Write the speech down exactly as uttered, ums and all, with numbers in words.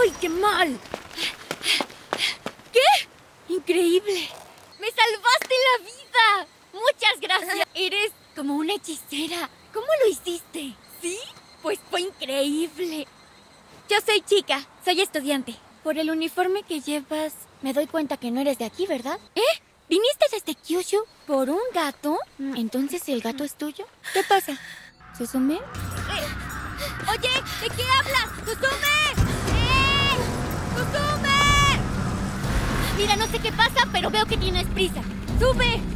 ¡Ay, qué mal! ¿Qué? ¡Increíble! ¡Me salvaste la vida! ¡Muchas gracias! Eres como una hechicera. ¿Cómo lo hiciste? ¿Sí? Pues fue increíble. Yo soy chica, soy estudiante. Por el uniforme que llevas, me doy cuenta que no eres de aquí, ¿verdad? ¿Eh? ¿Viniste desde Kyushu por un gato? ¿Entonces el gato es tuyo? ¿Qué pasa? ¿Suzume? Eh, oye, ¿de qué hablas? ¡Suzume! ¡Eh! ¡Suzume! Mira, no sé qué pasa, pero veo que tienes prisa. ¡Sube!